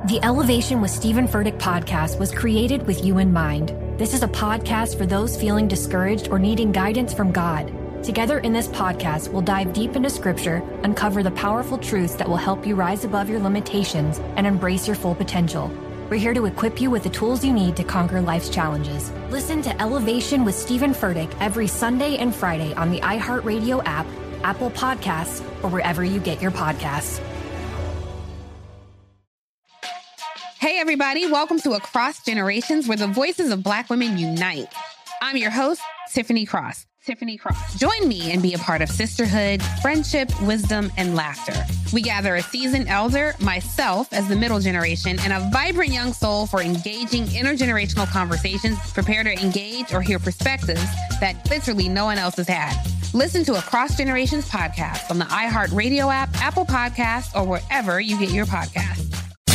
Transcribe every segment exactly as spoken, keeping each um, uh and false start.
The Elevation with Stephen Furtick podcast was created with you in mind. This is a podcast for those feeling discouraged or needing guidance from God. Together in this podcast, we'll dive deep into Scripture, uncover the powerful truths that will help you rise above your limitations and embrace your full potential. We're here to equip you with the tools you need to conquer life's challenges. Listen to Elevation with Stephen Furtick every Sunday and Friday on the iHeartRadio app, Apple Podcasts, or wherever you get your podcasts. Hey, everybody. Welcome to Across Generations, where the voices of Black women unite. I'm your host, Tiffany Cross. Tiffany Cross. Join me and be a part of sisterhood, friendship, wisdom, and laughter. We gather a seasoned elder, myself as the middle generation, and a vibrant young soul for engaging intergenerational conversations. Prepare to engage or hear perspectives that literally no one else has had. Listen to Across Generations podcast on the iHeartRadio app, Apple Podcasts, or wherever you get your podcasts.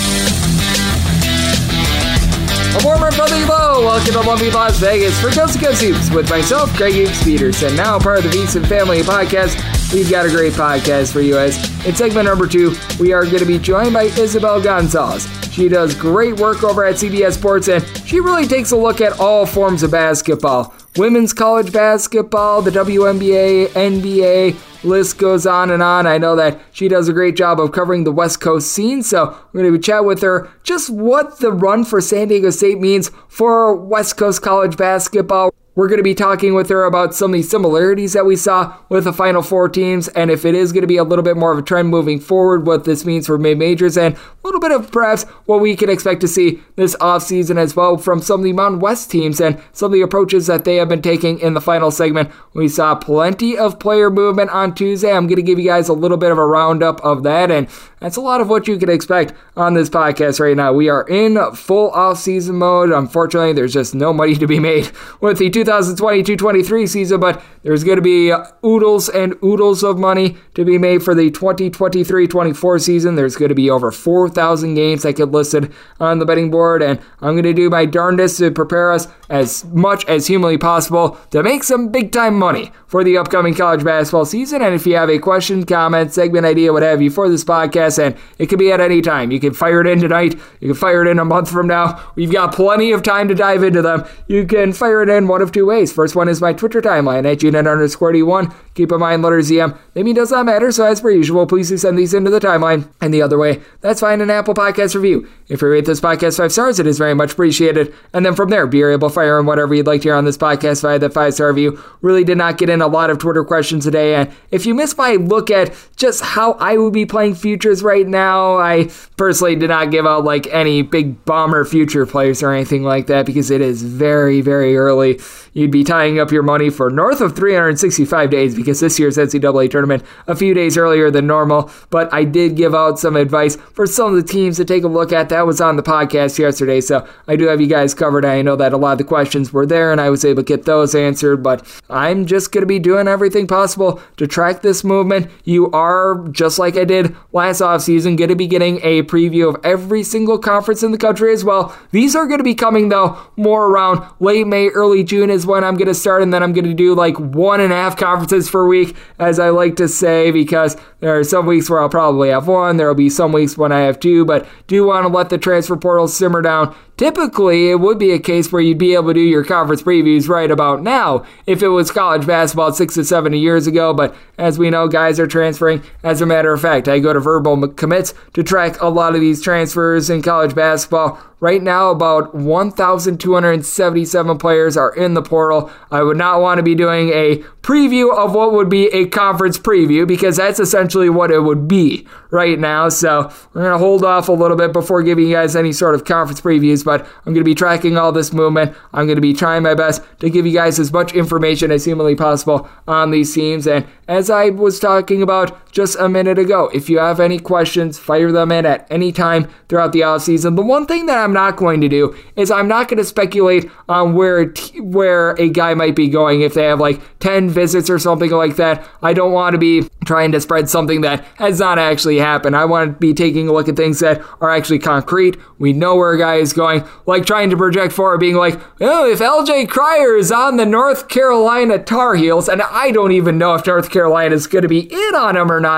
A warm and brotherly hello. Welcome to Lumpy Las Vegas for Coast to Coast Hoops with myself, Greg Hoops Peterson. Now part of the Beats Family podcast. We've got a great podcast for you guys. In segment number two, we are going to be joined by Isabel Gonzalez. She does great work over at C B S Sports, and she really takes a look at all forms of basketball. Women's college basketball, the W N B A, N B A, list goes on and on. I know that she does a great job of covering the West Coast scene, so we're going to chat with her just what the run for San Diego State means for West Coast college basketball. We're going to be talking with her about some of the similarities that we saw with the Final Four teams, and if it is going to be a little bit more of a trend moving forward, what this means for mid-majors, and a little bit of perhaps what we can expect to see this offseason as well from some of the Mountain West teams and some of the approaches that they have been taking in the final segment. We saw plenty of player movement on Tuesday. I'm going to give you guys a little bit of a roundup of that, and that's a lot of what you can expect on this podcast right now. We are in full off-season mode. Unfortunately, there's just no money to be made with the two thousand twenty-two twenty-three season, but there's going to be oodles and oodles of money to be made for the twenty twenty-three twenty-four season. There's going to be over four thousand games that get listed on the betting board, and I'm going to do my darndest to prepare us as much as humanly possible to make some big-time money for the upcoming college basketball season. And if you have a question, comment, segment idea, what have you for this podcast, and it can be at any time. You can fire it in tonight. You can fire it in a month from now. We've got plenty of time to dive into them. You can fire it in one of two ways. First one is my Twitter timeline at G N underscore D one. Keep in mind, letters Z M. Maybe does not matter, so as per usual, please do send these into the timeline. And the other way, that's fine, an Apple Podcast review. If you rate this podcast five stars, it is very much appreciated. And then from there, be able to fire in whatever you'd like to hear on this podcast via that five-star review. Really did not get in a lot of Twitter questions today, and if you missed my look at just how I would be playing futures right now, I personally did not give out like any big bomber future plays or anything like that because it is very, very early. You'd be tying up your money for north of three hundred sixty-five days because this year's N C double A tournament a few days earlier than normal, but I did give out some advice for some of the teams to take a look at. That was on the podcast yesterday, so I do have you guys covered. I know that a lot of the questions were there and I was able to get those answered, but I'm just going to be doing everything possible to track this movement. You are, just like I did last offseason, going to be getting a preview of every single conference in the country as well. These are going to be coming, though, more around late May, early June is when I'm going to start, and then I'm going to do like one and a half conferences per week, as I like to say, because there are some weeks where I'll probably have one. There will be some weeks when I have two, but do want to let the transfer portal simmer down. Typically, it would be a case where you'd be able to do your conference previews right about now if it was college basketball six to seven years ago, but as we know, guys are transferring. As a matter of fact, I go to Verbal Commits to track a lot of these transfers in college basketball. Right now, about one thousand two hundred seventy-seven players are in the portal. I would not want to be doing a preview of what would be a conference preview because that's essentially what it would be right now. So we're going to hold off a little bit before giving you guys any sort of conference previews, but I'm going to be tracking all this movement. I'm going to be trying my best to give you guys as much information as humanly possible on these teams. And as I was talking about just a minute ago, if you have any questions, fire them in at any time throughout the offseason. The one thing that I'm not going to do is I'm not going to speculate on where t- where a guy might be going if they have like ten visits or something like that. I don't want to be trying to spread something that has not actually happened. I want to be taking a look at things that are actually concrete. We know where a guy is going, like trying to project forward, being like, oh, if L J Cryer is on the North Carolina Tar Heels, and I don't even know if North Carolina is going to be in on him or not,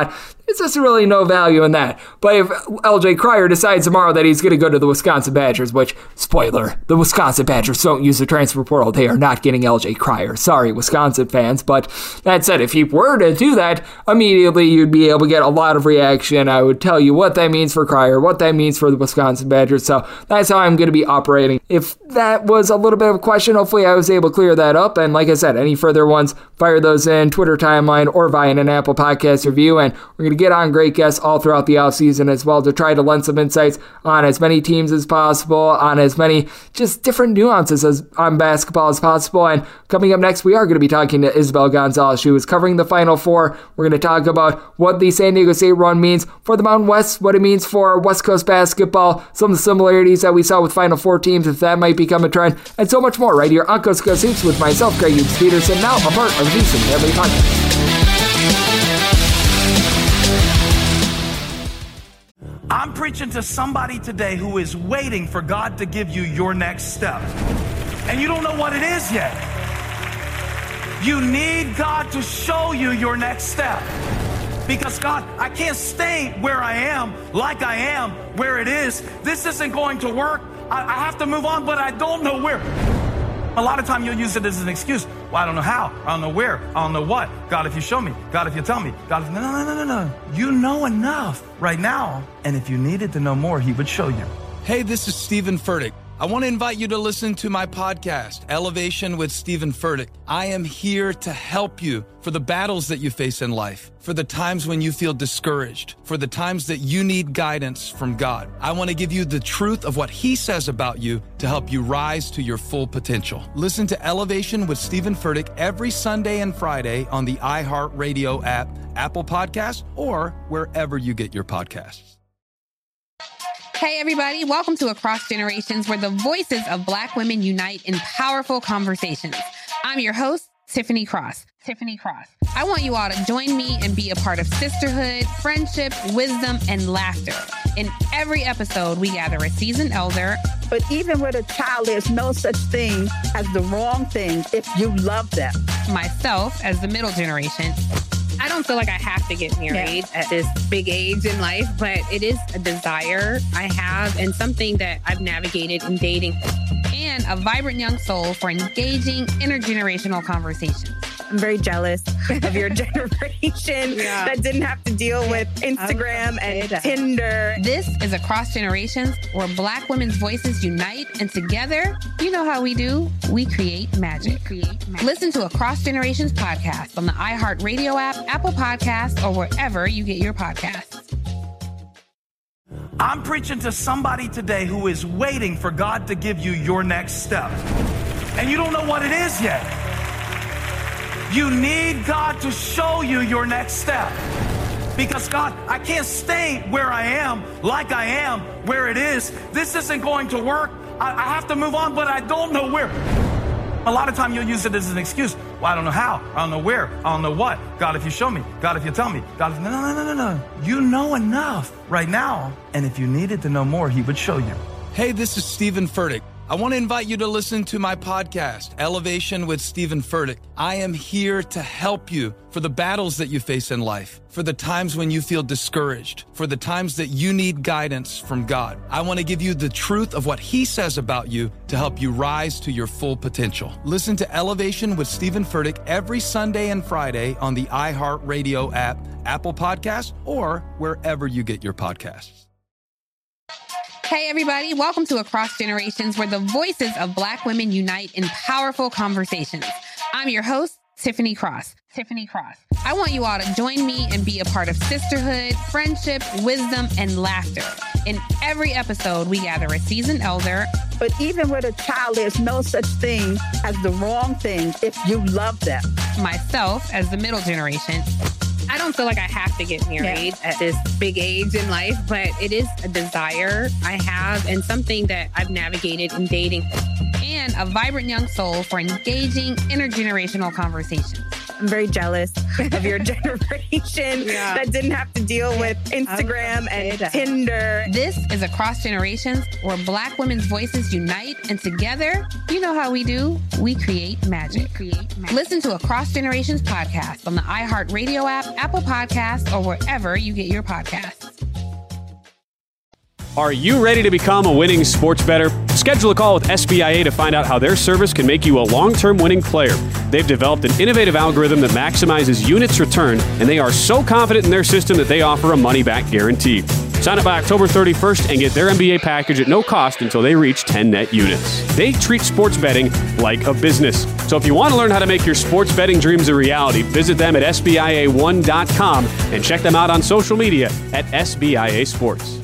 there's just really no value in that. But if L J Cryer decides tomorrow that he's going to go to the Wisconsin Badgers, which, spoiler, the Wisconsin Badgers don't use the transfer portal. They are not getting L J Cryer. Sorry, Wisconsin fans. But that said, if he were to do that, immediately you'd be able to get a lot of reaction. I would tell you what that means for Cryer, what that means for the Wisconsin Badgers. So that's how I'm going to be operating. If that was a little bit of a question, hopefully I was able to clear that up. And like I said, any further ones, fire those in Twitter timeline or via an Apple Podcast review. And we're going to get on great guests all throughout the offseason as well to try to lend some insights on as many teams as possible, on as many just different nuances as on basketball as possible. And coming up next, we are going to be talking to Isabel Gonzalez. She was covering the Final Four. We're going to talk about what the San Diego State run means for the Mountain West, what it means for West Coast basketball, some of the similarities that we saw with Final Four teams, if that might become a trend, and so much more right here on Coast to Coast Hoops with myself, Greg Hughes Peterson, now a part of the VSiN Family Podcast. I'm preaching to somebody today who is waiting for God to give you your next step. And you don't know what it is yet. You need God to show you your next step. Because God, I can't stay where I am, like I am, where it is. This isn't going to work. I, I have to move on, but I don't know where. A lot of time you'll use it as an excuse. Well, I don't know how. I don't know where. I don't know what. God, if you show me. God, if you tell me. God, if... No, no, no, no, no. You know enough right now. And if you needed to know more, he would show you. Hey, this is Stephen Furtick. I want to invite you to listen to my podcast, Elevation with Stephen Furtick. I am here to help you for the battles that you face in life, for the times when you feel discouraged, for the times that you need guidance from God. I want to give you the truth of what he says about you to help you rise to your full potential. Listen to Elevation with Stephen Furtick every Sunday and Friday on the iHeartRadio app, Apple Podcasts, or wherever you get your podcasts. Hey, everybody. Welcome to Across Generations, where the voices of Black women unite in powerful conversations. I'm your host, Tiffany Cross. Tiffany Cross. I want you all to join me and be a part of sisterhood, friendship, wisdom, and laughter. In every episode, we gather a seasoned elder. But even with a child, there's no such thing as the wrong thing if you love them. Myself as the middle generation. I don't feel like I have to get married yeah. at this big age in life, but it is a desire I have and something that I've navigated in dating. And a vibrant young soul for engaging intergenerational conversations. I'm very jealous of your generation yeah. that didn't have to deal with Instagram and Tinder. This is Across Generations, where Black women's voices unite, and together, you know how we do, we create magic. We create magic. Listen to Across Generations podcast on the iHeartRadio app, Apple Podcasts, or wherever you get your podcasts. I'm preaching to somebody today who is waiting for God to give you your next step. And you don't know what it is yet. You need God to show you your next step. Because God, I can't stay where I am, like I am, where it is. This isn't going to work. I, I have to move on, but I don't know where. A lot of time you'll use it as an excuse. Well, I don't know how. I don't know where. I don't know what. God, if you show me. God, if you tell me. God, if... No, no, no, no, no. You know enough right now. And if you needed to know more, he would show you. Hey, this is Stephen Furtick. I want to invite you to listen to my podcast, Elevation with Stephen Furtick. I am here to help you for the battles that you face in life, for the times when you feel discouraged, for the times that you need guidance from God. I want to give you the truth of what he says about you to help you rise to your full potential. Listen to Elevation with Stephen Furtick every Sunday and Friday on the iHeartRadio app, Apple Podcasts, or wherever you get your podcasts. Hey, everybody. Welcome to Across Generations, where the voices of Black women unite in powerful conversations. I'm your host, Tiffany Cross. Tiffany Cross. I want you all to join me and be a part of sisterhood, friendship, wisdom, and laughter. In every episode, we gather a seasoned elder. But even with a child, there's no such thing as the wrong thing if you love them. Myself as the middle generation. I don't feel like I have to get married yeah. at this big age in life, but it is a desire I have and something that I've navigated in dating. And a vibrant young soul for engaging intergenerational conversations. I'm very jealous of your generation yeah. that didn't have to deal with Instagram and that. Tinder. This is Across Generations, where Black women's voices unite, and together, you know how we do, we create magic. We create magic. Listen to Across Generations podcast on the iHeartRadio app, Apple Podcasts, or wherever you get your podcasts. Are you ready to become a winning sports bettor? Schedule a call with S B I A to find out how their service can make you a long-term winning player. They've developed an innovative algorithm that maximizes units return, and they are so confident in their system that they offer a money-back guarantee. Sign up by October thirty-first and get their N B A package at no cost until they reach ten net units. They treat sports betting like a business. So if you want to learn how to make your sports betting dreams a reality, visit them at S B I A one dot com and check them out on social media at S B I A Sports.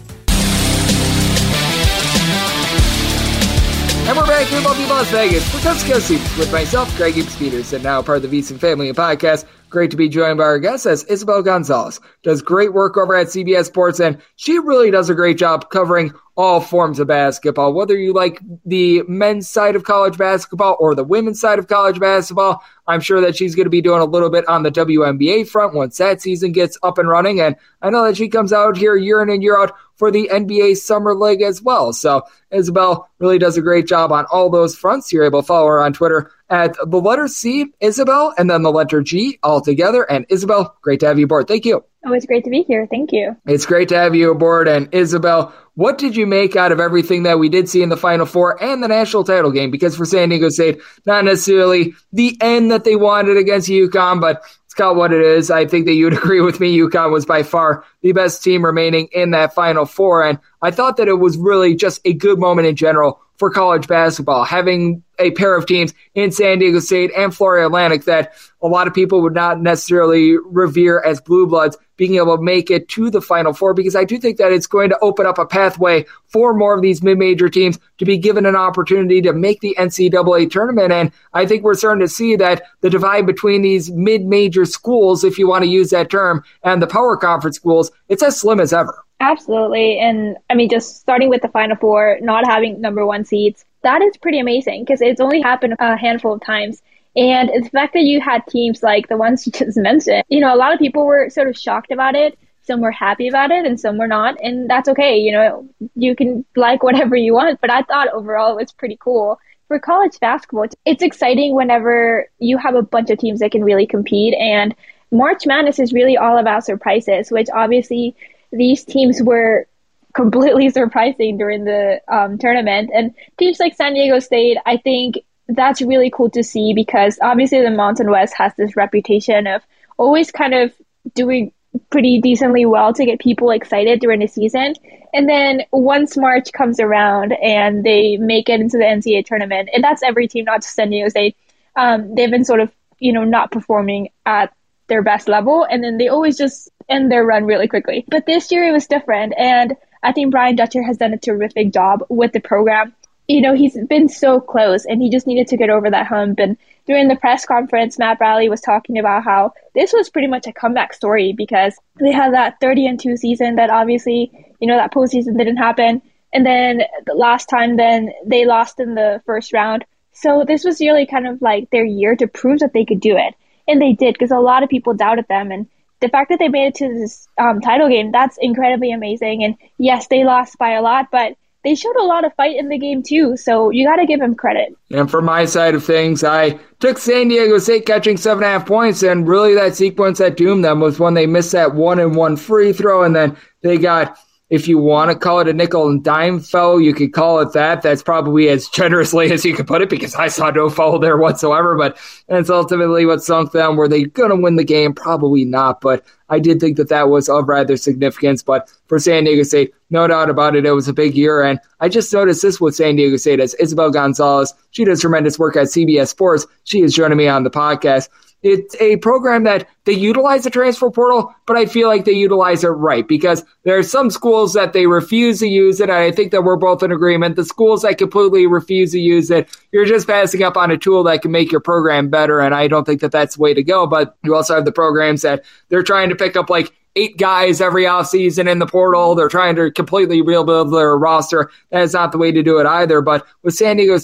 And we're back here in lovely Las Vegas for Coast to Coast Hoops with myself, Greg Gibbs Peterson, now part of the VSiN Family Podcast. Great to be joined by our guest, as Isabel Gonzalez does great work over at C B S Sports, and she really does a great job covering all forms of basketball, whether you like the men's side of college basketball or the women's side of college basketball. I'm sure that she's going to be doing a little bit on the W N B A front once that season gets up and running, and I know that she comes out here year in and year out for the N B A Summer League as well. So Isabel really does a great job on all those fronts. You're able to follow her on Twitter at the letter C, Isabel, and then the letter G all together. And Isabel, great to have you aboard. Thank you. Oh, it's great to be here. Thank you. It's great to have you aboard. And Isabel, what did you make out of everything that we did see in the Final Four and the national title game? Because for San Diego State, not necessarily the end that they wanted against UConn, but it's called what it is. I think that you would agree with me. UConn was by far the best team remaining in that Final Four. And I thought that it was really just a good moment in general for college basketball, having a pair of teams in San Diego State and Florida Atlantic that a lot of people would not necessarily revere as blue bloods being able to make it to the Final Four, because I do think that it's going to open up a pathway for more of these mid-major teams to be given an opportunity to make the N C double A tournament. And I think we're starting to see that the divide between these mid-major schools, if you want to use that term, and the power conference schools, it's as slim as ever. Absolutely. And I mean, just starting with the Final Four, not having number one seeds, that is pretty amazing because it's only happened a handful of times. And the fact that you had teams like the ones you just mentioned, you know, a lot of people were sort of shocked about it. Some were happy about it and some were not. And that's okay. You know, you can like whatever you want. But I thought overall it was pretty cool. For college basketball, it's exciting whenever you have a bunch of teams that can really compete. And March Madness is really all about surprises, which obviously these teams were completely surprising during the um, tournament. And teams like San Diego State, I think that's really cool to see because obviously the Mountain West has this reputation of always kind of doing pretty decently well to get people excited during the season. And then once March comes around and they make it into the N C double A tournament, and that's every team, not just San Diego State, um, they've been sort of, you know, not performing at their best level. And then they always just end their run really quickly. But this year it was different. And I think Brian Dutcher has done a terrific job with the program. You know, he's been so close and he just needed to get over that hump. And during the press conference, Matt Bradley was talking about how this was pretty much a comeback story because they had that thirty and two season that obviously, you know, that postseason didn't happen. And then the last time then they lost in the first round. So this was really kind of like their year to prove that they could do it. And they did because a lot of people doubted them. And the fact that they made it to this um, title game, that's incredibly amazing. And yes, they lost by a lot, but they showed a lot of fight in the game too. So you got to give them credit. And from my side of things, I took San Diego State catching seven and a half points. And really that sequence that doomed them was when they missed that one and one free throw. And then they got, if you want to call it a nickel and dime foul, you could call it that. That's probably as generously as you could put it because I saw no foul there whatsoever. But that's ultimately what sunk them. Were they going to win the game? Probably not. But I did think that that was of rather significance. But for San Diego State, no doubt about it, it was a big year. And I just noticed this with San Diego State as Isabel Gonzalez. She does tremendous work at C B S Sports. She is joining me on the podcast. It's a program that they utilize the transfer portal, but I feel like they utilize it right because there are some schools that they refuse to use it, and I think that we're both in agreement. The schools that completely refuse to use it, you're just passing up on a tool that can make your program better, and I don't think that that's the way to go. But you also have the programs that they're trying to pick up like eight guys every offseason in the portal. They're trying to completely rebuild their roster. That is not the way to do it either. But with San Diego State,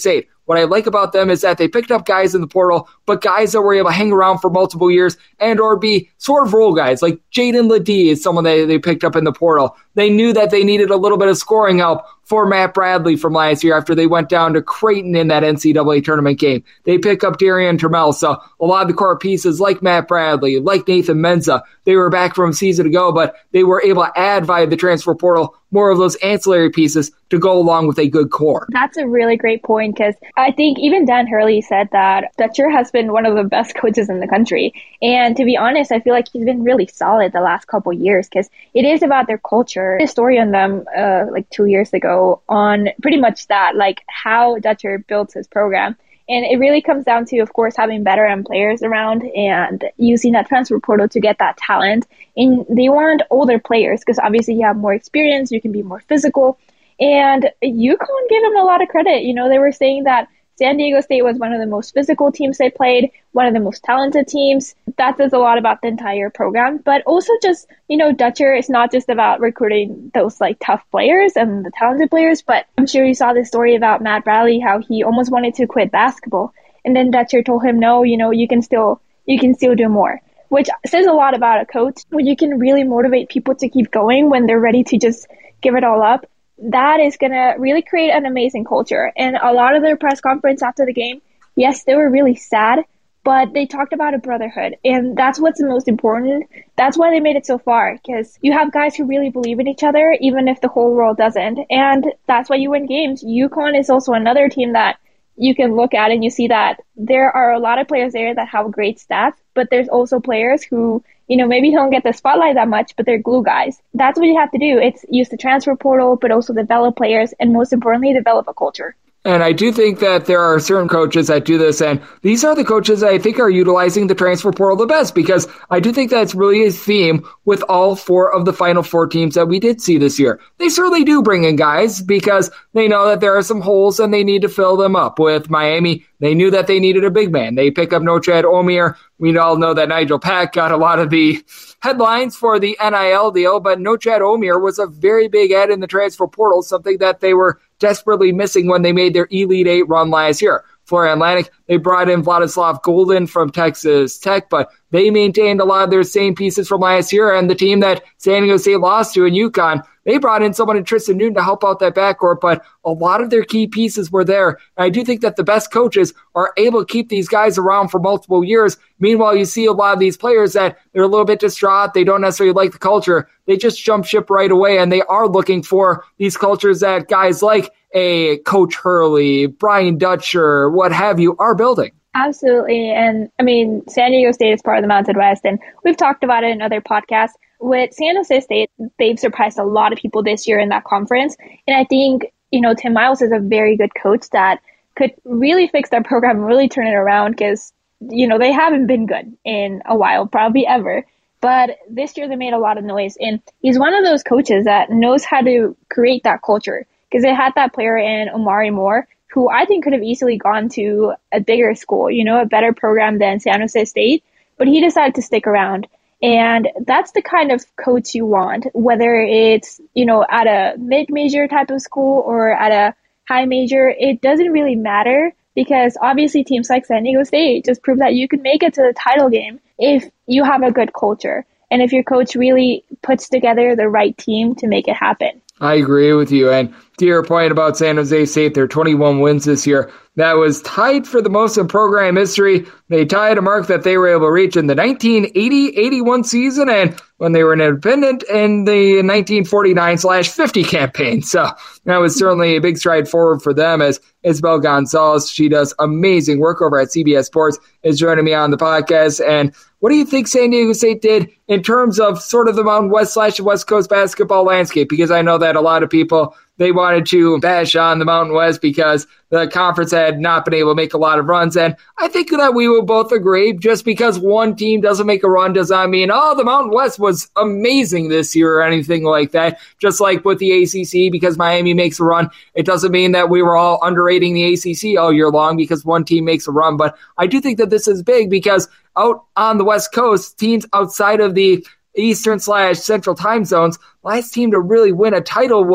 what I like about them is that they picked up guys in the portal, but guys that were able to hang around for multiple years and or be sort of role guys. Like Jaden Ledee is someone they, they picked up in the portal. They knew that they needed a little bit of scoring help for Matt Bradley from last year after they went down to Creighton in that N C double A tournament game. They pick up Darian Trammell. So a lot of the core pieces like Matt Bradley, like Nathan Mensah, they were back from a season ago, but they were able to add via the transfer portal more of those ancillary pieces to go along with a good core. That's a really great point, because I think even Dan Hurley said that Dutcher has been one of the best coaches in the country. And to be honest, I feel like he's been really solid the last couple of years, because it is about their culture. A story on them uh, like two years ago on pretty much that, like how Dutcher built his program. And it really comes down to, of course, having veteran players around and using that transfer portal to get that talent. And they want older players because obviously you have more experience, you can be more physical. And UConn gave them a lot of credit. You know, they were saying that San Diego State was one of the most physical teams they played, one of the most talented teams. That says a lot about the entire program. But also just, you know, Dutcher is not just about recruiting those like tough players and the talented players, but I'm sure you saw this story about Matt Bradley, how he almost wanted to quit basketball. And then Dutcher told him, no, you know, you can still, you can still do more, which says a lot about a coach when you can really motivate people to keep going when they're ready to just give it all up. That is going to really create an amazing culture. And a lot of their press conference after the game, yes, they were really sad, but they talked about a brotherhood. And that's what's the most important. That's why they made it so far, because you have guys who really believe in each other, even if the whole world doesn't. And that's why you win games. UConn is also another team that you can look at and you see that there are a lot of players there that have great stats, but there's also players who, you know, maybe don't get the spotlight that much, but they're glue guys. That's what you have to do. It's use the transfer portal, but also develop players, and most importantly, develop a culture. And I do think that there are certain coaches that do this, and these are the coaches that I think are utilizing the transfer portal the best, because I do think that's really a theme with all four of the Final Four teams that we did see this year. They certainly do bring in guys because they know that there are some holes and they need to fill them up. With Miami, they knew that they needed a big man. They pick up Nochad Omier. We all know that Nigel Pack got a lot of the headlines for the N I L deal, but Nochad Omier was a very big add in the transfer portal, something that they were desperately missing when they made their Elite Eight run last year. Florida Atlantic, they brought in Vladislav Golden from Texas Tech, but they maintained a lot of their same pieces from last year, and the team that San Diego State lost to in UConn, they brought in someone in Tristan Newton to help out that backcourt, but a lot of their key pieces were there. And I do think that the best coaches are able to keep these guys around for multiple years. Meanwhile, you see a lot of these players that they're a little bit distraught. They don't necessarily like the culture. They just jump ship right away, and they are looking for these cultures that guys like a Coach Hurley, Brian Dutcher, what have you, are building. Absolutely. And I mean, San Diego State is part of the Mountain West, and we've talked about it in other podcasts. With San Jose State, they've surprised a lot of people this year in that conference. And I think, you know, Tim Miles is a very good coach that could really fix their program and really turn it around, because, you know, they haven't been good in a while, probably ever. But this year they made a lot of noise. And he's one of those coaches that knows how to create that culture, because they had that player in Omari Moore, who I think could have easily gone to a bigger school, you know, a better program than San Jose State. But he decided to stick around. And that's the kind of coach you want, whether it's, you know, at a mid-major type of school or at a high major. It doesn't really matter, because obviously teams like San Diego State just prove that you can make it to the title game if you have a good culture and if your coach really puts together the right team to make it happen. I agree with you. And to your point about San Jose State, their twenty-one wins this year, that was tied for the most in program history. They tied a mark that they were able to reach in the nineteen eighty eighty-one season and when they were an independent in the nineteen forty-nine fifty campaign. So that was certainly a big stride forward for them, as Isabel Gonzalez, she does amazing work over at C B S Sports, is joining me on the podcast. And what do you think San Diego State did in terms of sort of the Mountain West slash West Coast basketball landscape? Because I know that a lot of people, they wanted to bash on the Mountain West because the conference had not been able to make a lot of runs. And I think that we will both agree, just because one team doesn't make a run does not mean, oh, the Mountain West was amazing this year or anything like that. Just like with the A C C, because Miami makes a run, it doesn't mean that we were all underrating the A C C all year long because one team makes a run. But I do think that this is big, because out on the West Coast, teams outside of the Eastern slash Central time zones, last team to really win a title was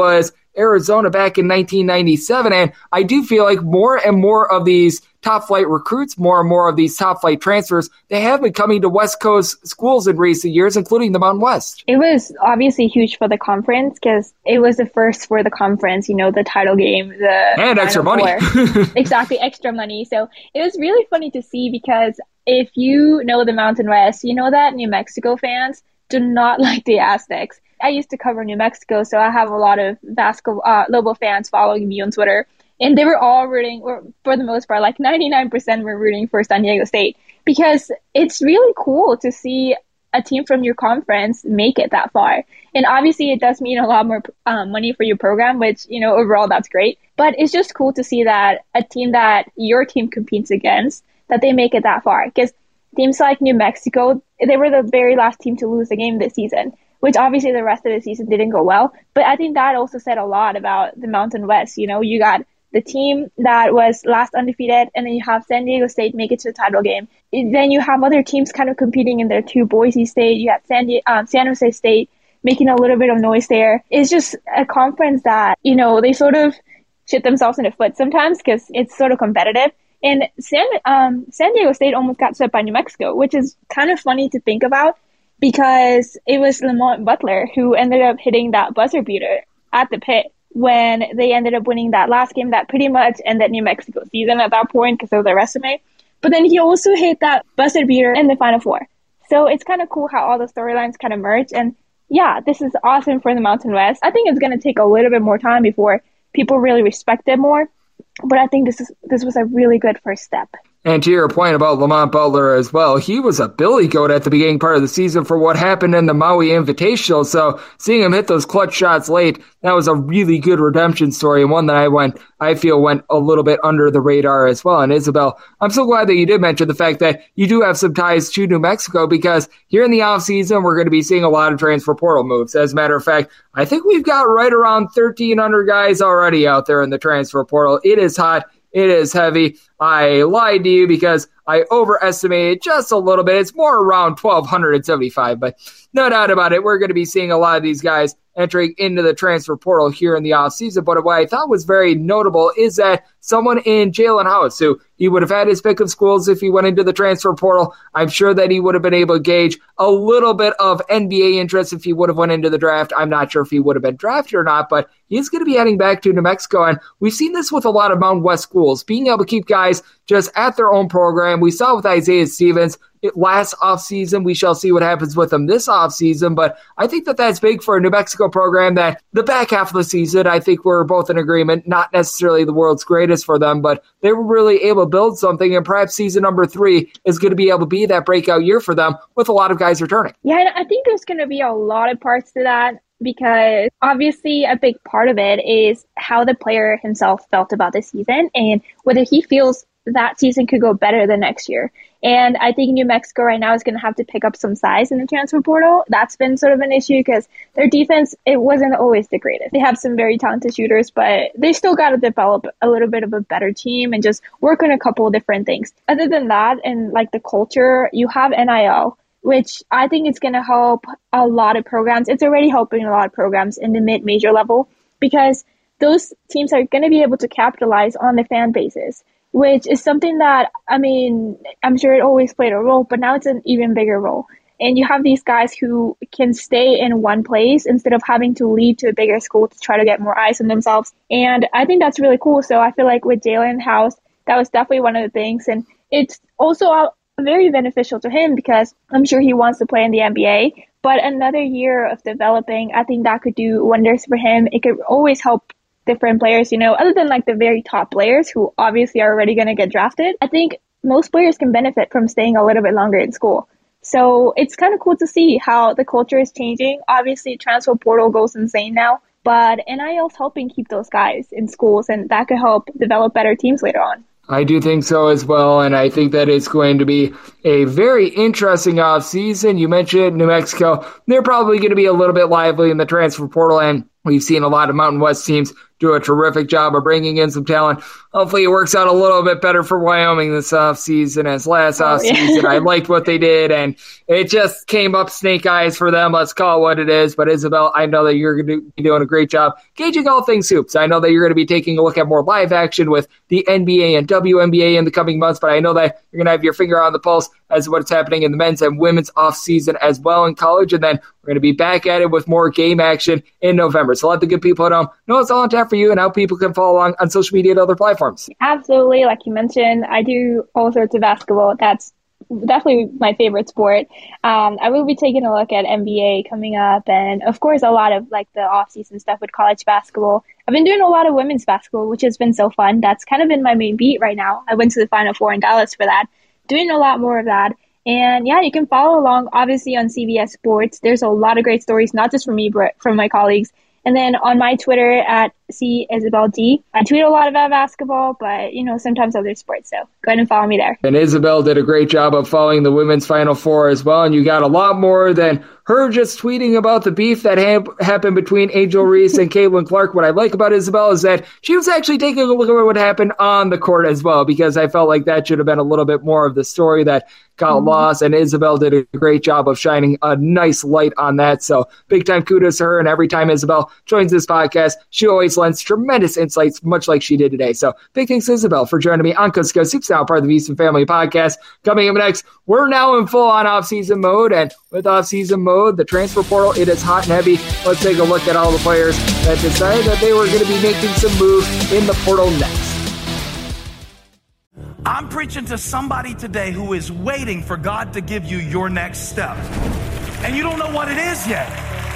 Arizona back in nineteen ninety-seven. And I do feel like more and more of these top flight recruits, more and more of these top flight transfers, they have been coming to West Coast schools in recent years, including the Mountain West. It was obviously huge for the conference because it was the first for the conference, you know, the title game, the and extra money. Exactly, extra money. So it was really funny to see because if you know the Mountain West, you know that New Mexico fans do not like the Aztecs. I used to cover New Mexico, so I have a lot of basketball, uh, Lobo fans following me on Twitter. And they were all rooting, or for the most part, like ninety-nine percent were rooting for San Diego State because it's really cool to see a team from your conference make it that far. And obviously it does mean a lot more um, money for your program, which, you know, overall that's great. But it's just cool to see that a team that your team competes against, that they make it that far. Because teams like New Mexico, they were the very last team to lose a game this season, which obviously the rest of the season didn't go well. But I think that also said a lot about the Mountain West. You know, you got the team that was last undefeated, and then you have San Diego State make it to the title game. Then you have other teams kind of competing in there too. Boise State, you have San, Di- um, San Jose State making a little bit of noise there. It's just a conference that, you know, they sort of shoot themselves in the foot sometimes because it's sort of competitive. And San, um, San Diego State almost got swept by New Mexico, which is kind of funny to think about because it was Lamont Butler who ended up hitting that buzzer beater at the pit when they ended up winning that last game that pretty much ended New Mexico season at that point because of their resume. But then he also hit that buzzer beater in the Final Four. So it's kind of cool how all the storylines kind of merge. And yeah, this is awesome for the Mountain West. I think it's going to take a little bit more time before people really respect it more. But I think this is this was a really good first step. And to your point about Lamont Butler as well, he was a billy goat at the beginning part of the season for what happened in the Maui Invitational. So seeing him hit those clutch shots late, that was a really good redemption story, and one that I went, I feel went a little bit under the radar as well. And Isabel, I'm so glad that you did mention the fact that you do have some ties to New Mexico, because here in the offseason, we're going to be seeing a lot of transfer portal moves. As a matter of fact, I think we've got right around thirteen hundred guys already out there in the transfer portal. It is hot. It is heavy. I lied to you because I overestimated just a little bit. It's more around twelve seventy-five, but no doubt about it, we're going to be seeing a lot of these guys entering into the transfer portal here in the offseason. But what I thought was very notable is that someone in Jalen House, who he would have had his pick of schools if he went into the transfer portal. I'm sure that he would have been able to gauge a little bit of N B A interest if he would have went into the draft. I'm not sure if he would have been drafted or not, but he's going to be heading back to New Mexico. And we've seen this with a lot of Mountain West schools, being able to keep guys just at their own program. We saw with Isaiah Stevens it last offseason. We shall see what happens with him this offseason, but I think that that's big for a New Mexico program that the back half of the season, I think we're both in agreement, not necessarily the world's greatest for them, but they were really able to build something, and perhaps season number three is going to be able to be that breakout year for them with a lot of guys returning. Yeah, and I think there's going to be a lot of parts to that, because obviously a big part of it is how the player himself felt about the season and whether he feels that season could go better than next year. And I think New Mexico right now is going to have to pick up some size in the transfer portal. That's been sort of an issue because their defense, it wasn't always the greatest. They have some very talented shooters, but they still got to develop a little bit of a better team and just work on a couple of different things. Other than that, and like the culture, you have N I L, which I think it's going to help a lot of programs. It's already helping a lot of programs in the mid-major level because those teams are going to be able to capitalize on the fan bases, which is something that, I mean, I'm sure it always played a role, but now it's an even bigger role. And you have these guys who can stay in one place instead of having to leave to a bigger school to try to get more eyes on themselves. And I think that's really cool. So I feel like with Jalen House, that was definitely one of the things. And it's also very beneficial to him because I'm sure he wants to play in the N B A. But another year of developing, I think that could do wonders for him. It could always help different players, you know, other than like the very top players who obviously are already going to get drafted. I think most players can benefit from staying a little bit longer in school. So it's kind of cool to see how the culture is changing. Obviously, transfer portal goes insane now, but N I L is helping keep those guys in schools, and that could help develop better teams later on. I do think so as well, and I think that it's going to be a very interesting offseason. You mentioned New Mexico. They're probably going to be a little bit lively in the transfer portal, and We've seen a lot of Mountain West teams do a terrific job of bringing in some talent. Hopefully it works out a little bit better for Wyoming this offseason as last oh, offseason. yeah. I liked what they did, and it just came up snake eyes for them. Let's call it what it is. But Isabel, I know that you're going to be doing a great job gauging all things hoops. I know that you're going to be taking a look at more live action with the N B A and W N B A in the coming months, but I know that you're going to have your finger on the pulse as to what's happening in the men's and women's offseason as well in college. And then we're going to be back at it with more game action in November. So let the good people at home know it's all on tap for you and how people can follow along on social media and other platforms. Absolutely. Like you mentioned, I do all sorts of basketball. That's definitely my favorite sport. Um, I will be taking a look at N B A coming up, and of course a lot of like the off-season stuff with college basketball. I've been doing a lot of women's basketball, which has been so fun. That's kind of been my main beat right now. I went to the Final Four in Dallas for that. Doing a lot more of that. And yeah, you can follow along obviously on C B S Sports. There's a lot of great stories, not just from me, but from my colleagues. And then on my Twitter at C Isabel D, I tweet a lot about basketball, but you know, sometimes other sports. So go ahead and follow me there. And Isabel did a great job of following the women's Final Four as well. And you got a lot more than her just tweeting about the beef that ha- happened between Angel Reese and Caitlin Clark. What I like about Isabel is that she was actually taking a look at what happened on the court as well, because I felt like that should have been a little bit more of the story that got mm-hmm. lost. And Isabel did a great job of shining a nice light on that. So big time kudos to her. And every time Isabel joins this podcast, she always lends tremendous insights, much like she did today. So big thanks to Isabel for joining me on Coast to Coast Hoops, now part of the Beeson Family Podcast. Coming up next, we're now in full on off-season mode, and with off-season mode, the transfer portal, it is hot and heavy. Let's take a look at all the players that decided that they were going to be making some moves in the portal next. I'm preaching to somebody today who is waiting for God to give you your next step, and you don't know what it is yet.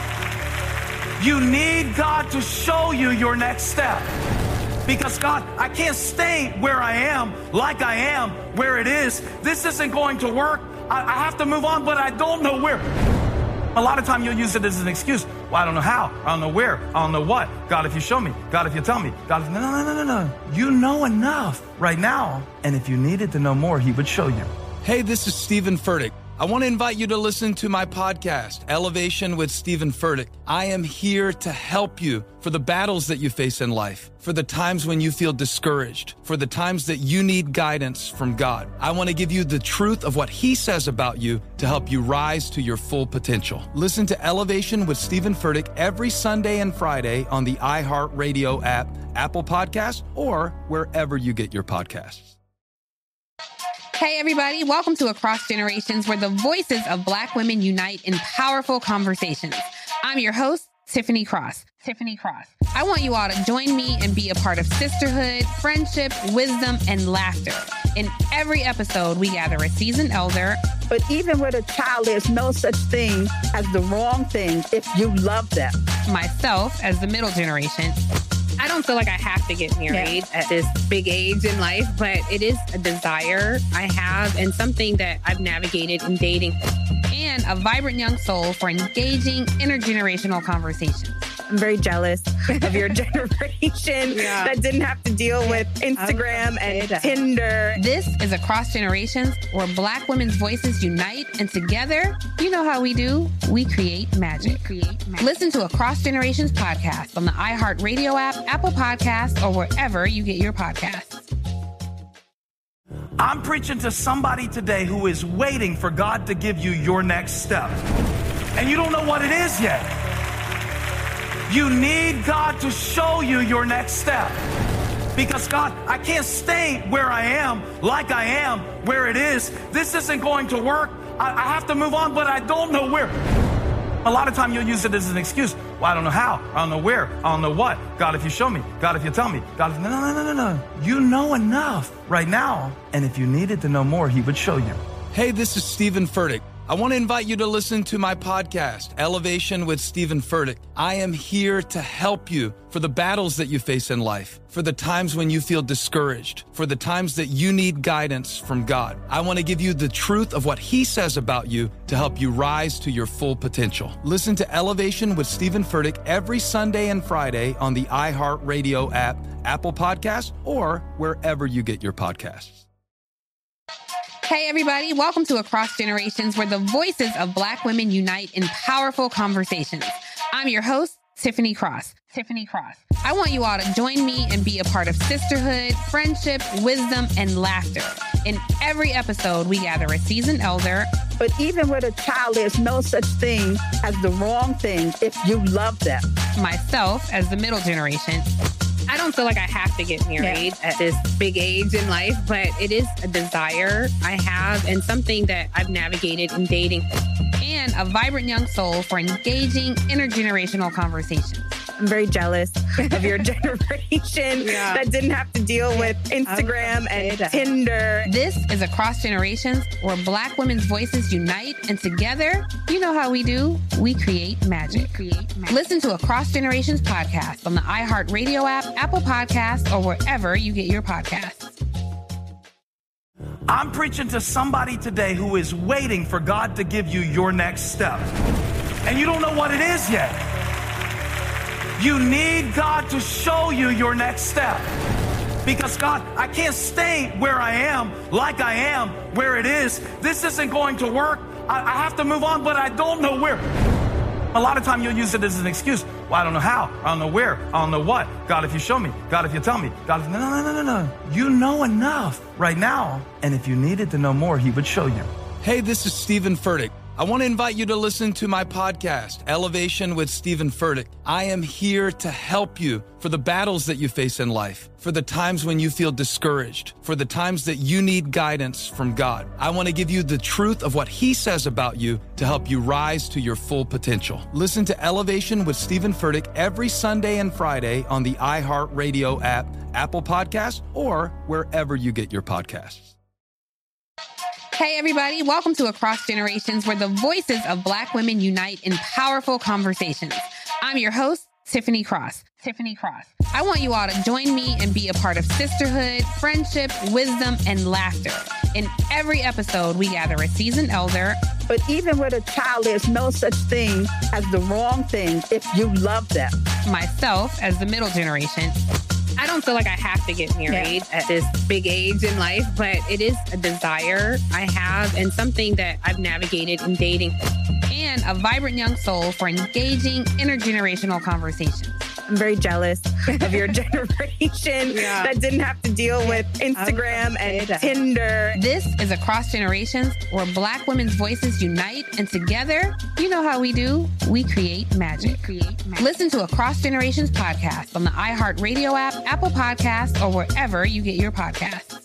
You need God to show you your next step. Because God, I can't stay where I am, like I am, where it is. This isn't going to work. I, I have to move on, but I don't know where. A lot of time you'll use it as an excuse. Well, I don't know how. I don't know where. I don't know what. God, if you show me. God, if you tell me. God, if... No, no, no, no, no. You know enough right now. And if you needed to know more, he would show you. Hey, this is Stephen Furtick. I want to invite you to listen to my podcast, Elevation with Stephen Furtick. I am here to help you for the battles that you face in life, for the times when you feel discouraged, for the times that you need guidance from God. I want to give you the truth of what he says about you to help you rise to your full potential. Listen to Elevation with Stephen Furtick every Sunday and Friday on the iHeartRadio app, Apple Podcasts, or wherever you get your podcasts. Hey, everybody. Welcome to Across Generations, where the voices of Black women unite in powerful conversations. I'm your host, Tiffany Cross. Tiffany Cross. I want you all to join me and be a part of sisterhood, friendship, wisdom, and laughter. In every episode, we gather a seasoned elder. But even with a child, there's no such thing as the wrong thing if you love them. Myself, as the middle generation. I don't feel like I have to get married yeah. at this big age in life, but it is a desire I have and something that I've navigated in dating. And a vibrant young soul for engaging intergenerational conversations. I'm very jealous of your generation yeah. that didn't have to deal with Instagram and Tinder. This is Across Generations, where Black women's voices unite, and together, you know how we do, we create magic. We create magic. Listen to Across Generations podcast on the iHeartRadio app, Apple Podcasts, or wherever you get your podcasts. I'm preaching to somebody today who is waiting for God to give you your next step, and you don't know what it is yet. You need God to show you your next step. Because God, I can't stay where I am, like I am, where it is. This isn't going to work. I, I have to move on, but I don't know where. A lot of time you'll use it as an excuse. Well, I don't know how. I don't know where. I don't know what. God, if you show me. God, if you tell me. God, if... No, no, no, no, no. You know enough right now. And if you needed to know more, he would show you. Hey, this is Stephen Furtick. I want to invite you to listen to my podcast, Elevation with Stephen Furtick. I am here to help you for the battles that you face in life, for the times when you feel discouraged, for the times that you need guidance from God. I want to give you the truth of what he says about you to help you rise to your full potential. Listen to Elevation with Stephen Furtick every Sunday and Friday on the iHeartRadio app, Apple Podcasts, or wherever you get your podcasts. Hey, everybody. Welcome to Across Generations, where the voices of Black women unite in powerful conversations. I'm your host, Tiffany Cross. Tiffany Cross. I want you all to join me and be a part of sisterhood, friendship, wisdom, and laughter. In every episode, we gather a seasoned elder. But even with a child, there's no such thing as the wrong thing if you love them. Myself as the middle generation. I don't feel like I have to get married yeah. at this big age in life, but it is a desire I have and something that I've navigated in dating. And a vibrant young soul for engaging intergenerational conversations. I'm very jealous of your generation yeah. that didn't have to deal with Instagram and that. Tinder. This is Across Generations, where Black women's voices unite, and together, you know how we do, we create magic. We create magic. Listen to Across Generations podcast on the iHeartRadio app, Apple Podcasts, or wherever you get your podcasts. I'm preaching to somebody today who is waiting for God to give you your next step. And you don't know what it is yet. You need God to show you your next step. Because God, I can't stay where I am, like I am, where it is. This isn't going to work. I, I have to move on, but I don't know where. A lot of time you'll use it as an excuse. Well, I don't know how. I don't know where. I don't know what. God, if you show me. God, if you tell me. God, if... No, no, no, no, no. You know enough right now. And if you needed to know more, he would show you. Hey, this is Stephen Furtick. I want to invite you to listen to my podcast, Elevation with Stephen Furtick. I am here to help you for the battles that you face in life, for the times when you feel discouraged, for the times that you need guidance from God. I want to give you the truth of what he says about you to help you rise to your full potential. Listen to Elevation with Stephen Furtick every Sunday and Friday on the iHeartRadio app, Apple Podcasts, or wherever you get your podcasts. Hey, everybody. Welcome to Across Generations, where the voices of Black women unite in powerful conversations. I'm your host, Tiffany Cross. Tiffany Cross. I want you all to join me and be a part of sisterhood, friendship, wisdom, and laughter. In every episode, we gather a seasoned elder. But even with a child, there's no such thing as the wrong thing if you love them. Myself as the middle generation. I don't feel like I have to get married yeah. at this big age in life, but it is a desire I have and something that I've navigated in dating. And a vibrant young soul for engaging intergenerational conversations. I'm very jealous of your generation yeah. that didn't have to deal with Instagram and that. Tinder. This is Across Generations, where Black women's voices unite, and together, you know how we do, we create magic. We create magic. Listen to Across Generations podcast on the iHeartRadio app, Apple Podcasts, or wherever you get your podcasts.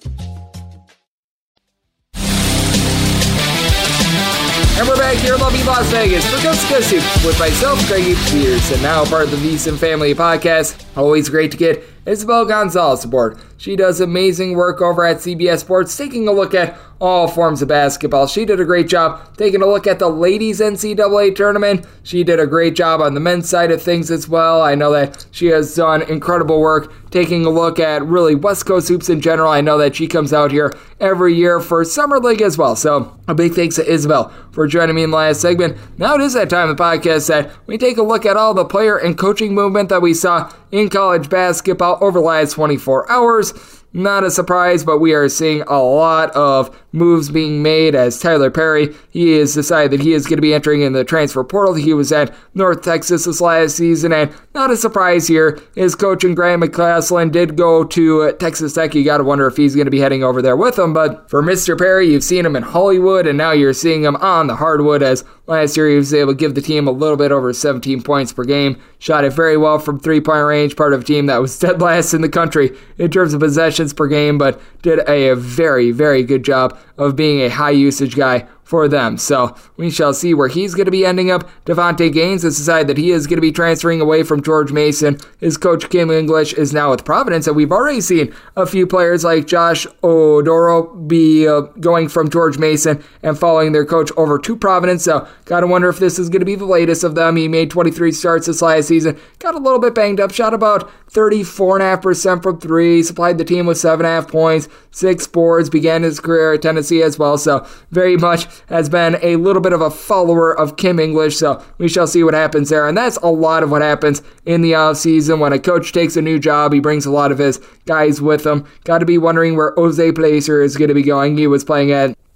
And we're back here in lovely Las Vegas for Coast to Coast Hoops with myself, Greg Peters, and now part of the VSiN Family Podcast. Always great to get Isabel Gonzalez aboard. She does amazing work over at C B S Sports, taking a look at all forms of basketball. She did a great job taking a look at the ladies' N C double A tournament. She did a great job on the men's side of things as well. I know that she has done incredible work taking a look at really West Coast hoops in general. I know that she comes out here every year for Summer League as well. So a big thanks to Isabel for joining me in the last segment. Now it is that time of the podcast that we take a look at all the player and coaching movement that we saw in college basketball over the last twenty-four hours. Not a surprise, but we are seeing a lot of moves being made as Tyler Perry, he has decided that he is going to be entering in the transfer portal. He was at North Texas this last season, and not a surprise here, his coach and Graham McCaslin did go to Texas Tech. You got to wonder if he's going to be heading over there with him, but for Mister Perry, you've seen him in Hollywood, and now you're seeing him on the hardwood, as last year he was able to give the team a little bit over seventeen points per game, shot it very well from three-point range, part of a team that was dead last in the country in terms of possessions per game, but did a very, very good job of being a high-usage guy for them. So we shall see where he's going to be ending up. Devontae Gaines has decided that he is going to be transferring away from George Mason. His coach, Kim English, is now with Providence, and we've already seen a few players like Josh Odoro be uh, going from George Mason and following their coach over to Providence. So got to wonder if this is going to be the latest of them. He made twenty-three starts this last season, got a little bit banged up, shot about thirty-four point five percent from three, supplied the team with seven point five points, six boards, began his career at Tennessee as well. So very much has been a little bit of a follower of Kim English, so we shall see what happens there. And that's a lot of what happens in the offseason. When a coach takes a new job, he brings a lot of his guys with him. Got to be wondering where Jose Placer is going to be going. He was playing at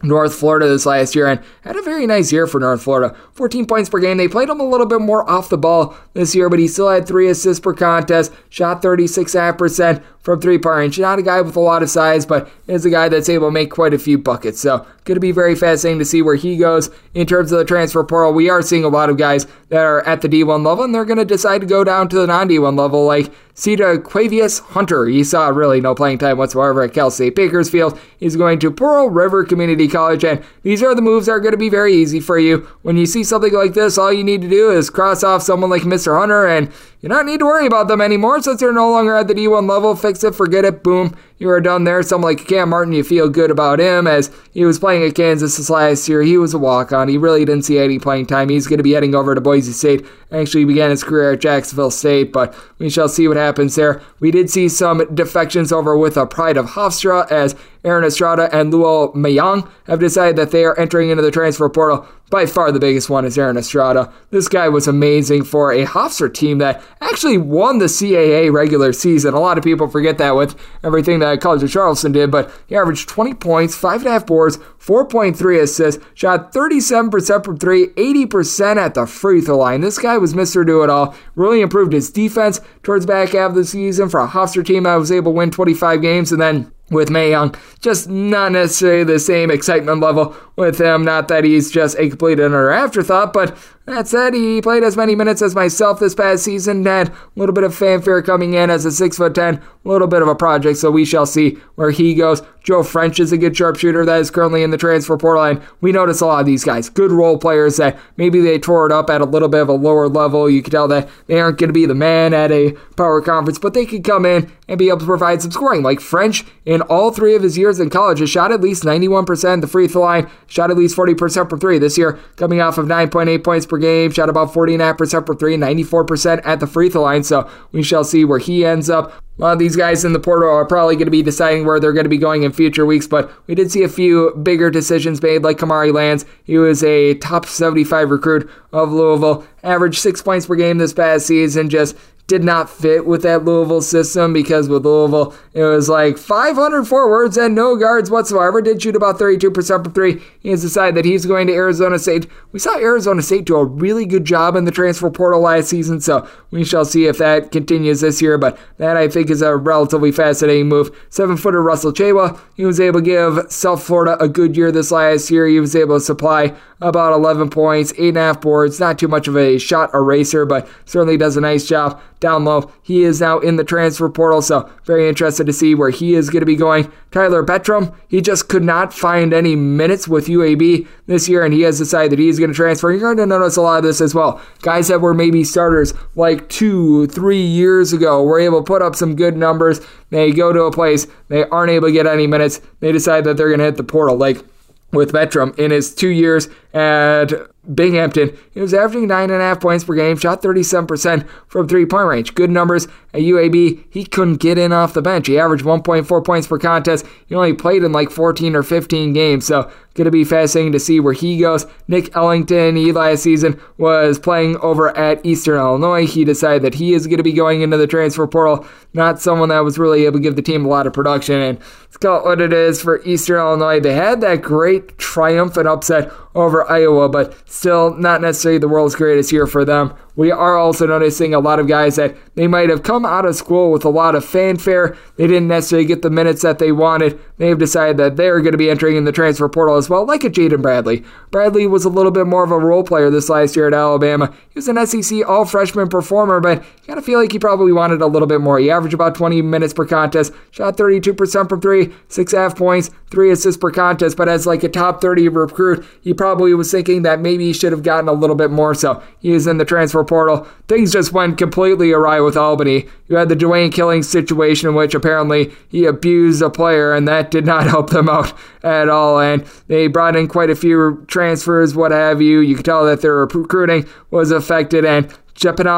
North Florida this last year and had a very nice year for North Florida. fourteen points per game. They played him a little bit more off the ball this year, but he still had three assists per contest, shot thirty-six point five percent from three-point range. Not a guy with a lot of size, but is a guy that's able to make quite a few buckets. So going to be very fascinating to see where he goes in terms of the transfer portal. We are seeing a lot of guys that are at the D one level, and they're going to decide to go down to the non-D one level, like Cedar Quavius Hunter. He saw really no playing time whatsoever at Cal State Bakersfield. He's going to Pearl River Community College, and these are the moves that are going to be very easy for you. When you see something like this, all you need to do is cross off someone like Mister Hunter, and you don't need to worry about them anymore since they're no longer at the D one level. Fix it, forget it, boom, you are done there. Someone like Cam Martin, you feel good about him as he was playing at Kansas this last year. He was a walk-on. He really didn't see any playing time. He's going to be heading over to Boise State. Actually began his career at Jacksonville State, but we shall see what happens there. We did see some defections over with a Pride of Hofstra as Aaron Estrada and Luol Mayang have decided that they are entering into the transfer portal. By far the biggest one is Aaron Estrada. This guy was amazing for a Hofstra team that actually won the C A A regular season. A lot of people forget that with everything that College of Charleston did, but he averaged twenty points, five point five boards, four point three assists, shot thirty-seven percent from three, eighty percent at the free throw line. This guy was Mister Do-It-All. Really improved his defense towards the back half of the season for a Hofstra team that was able to win twenty-five games, and then with Mayang, just not necessarily the same excitement level with him. Not that he's just a complete and utter afterthought, but that said, he played as many minutes as myself this past season, had a little bit of fanfare coming in as a six foot ten, a little bit of a project, so we shall see where he goes. Joe French is a good sharpshooter that is currently in the transfer portal, and we notice a lot of these guys, good role players that maybe they tore it up at a little bit of a lower level. You can tell that they aren't going to be the man at a power conference, but they could come in and be able to provide some scoring. Like French, in all three of his years in college, has shot at least ninety-one percent the free throw line, shot at least forty percent for three. This year, coming off of nine point eight points per game, shot about forty point five percent for three, ninety-four percent at the free throw line, so we shall see where he ends up. A lot of these guys in the portal are probably going to be deciding where they're going to be going in future weeks, but we did see a few bigger decisions made, like Kamari Lands. He was a top seventy-five recruit of Louisville, averaged six points per game this past season, just did not fit with that Louisville system because with Louisville, it was like five hundred forwards and no guards whatsoever. Did shoot about thirty-two percent from three. He has decided that he's going to Arizona State. We saw Arizona State do a really good job in the transfer portal last season, so we shall see if that continues this year, but that I think is a relatively fascinating move. Seven-footer Russell Chewa, he was able to give South Florida a good year this last year. He was able to supply about eleven points, eight point five boards, not too much of a shot eraser, but certainly does a nice job down low. He is now in the transfer portal, so very interested to see where he is going to be going. Tyler Bettram, he just could not find any minutes with U A B this year, and he has decided that he's going to transfer. You're going to notice a lot of this as well. Guys that were maybe starters like two, three years ago were able to put up some good numbers. They go to a place, they aren't able to get any minutes. They decide that they're going to hit the portal. Like with Bettram, in his two years at Binghamton, he was averaging nine point five points per game, shot thirty-seven percent from three-point range. Good numbers at U A B. He couldn't get in off the bench. He averaged one point four points per contest. He only played in like fourteen or fifteen games, so going to be fascinating to see where he goes. Nick Ellington, he last season was playing over at Eastern Illinois. He decided that he is going to be going into the transfer portal. Not someone that was really able to give the team a lot of production, and let's call it what it is for Eastern Illinois. They had that great triumphant upset over Iowa, but still not necessarily the world's greatest year for them. We are also noticing a lot of guys that they might have come out of school with a lot of fanfare. They didn't necessarily get the minutes that they wanted. They've decided that they're going to be entering in the transfer portal as well, like a Jaden Bradley. Bradley was a little bit more of a role player this last year at Alabama. He was an S E C all-freshman performer, but you kind of feel like he probably wanted a little bit more. He averaged about twenty minutes per contest, shot thirty-two percent from three, six point five points, three assists per contest, but as like a top thirty recruit, he probably was thinking that maybe he should have gotten a little bit more, so he is in the transfer portal. Things just went completely awry with Albany. You had the Dwayne Killings situation in which apparently he abused a player, and that did not help them out at all, and they brought in quite a few transfers, what have you. You could tell that their recruiting was affected, and Jepana